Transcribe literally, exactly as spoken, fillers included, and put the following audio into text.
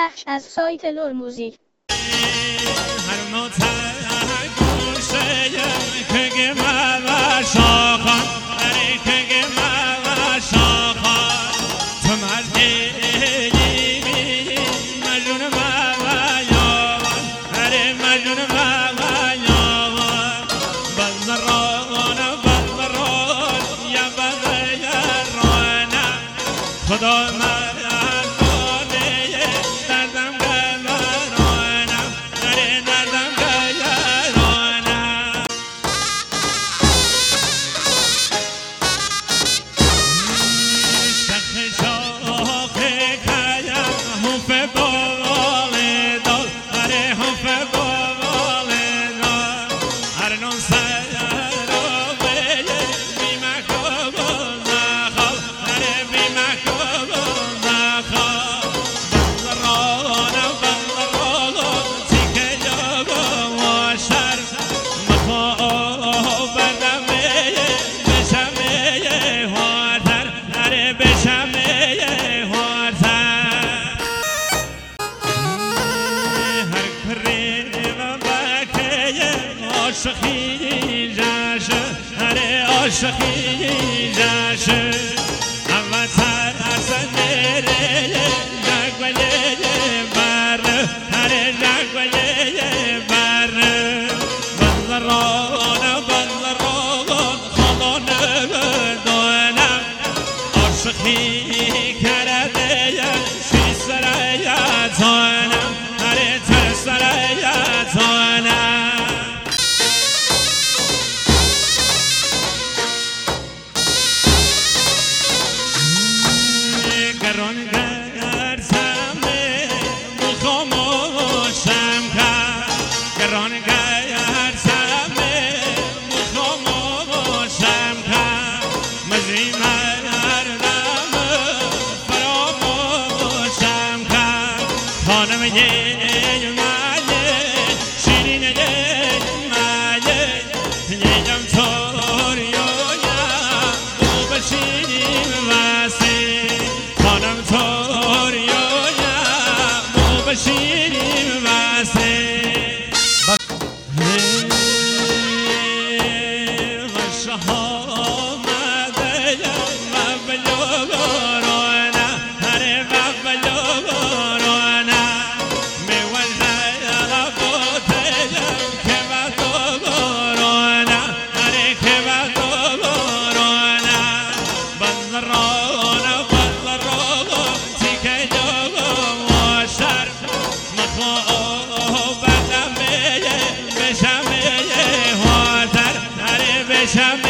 بخش از سایت لور موزیک. خدا عاشقی جاشه هر عاشقی جاشه اما ترس میره جگوله بر هر جگوله بر بلران بلران خدا ندانم عاشقی کرده شی سرایتانم هر تر سرایتانم خانم یه ماله شیرین یه ماله یکم توریویم او بشینیم واسه خانم توریویم او بشینیم واسه غشه آمده مبلوگرانا هر مبلوگرانا Shame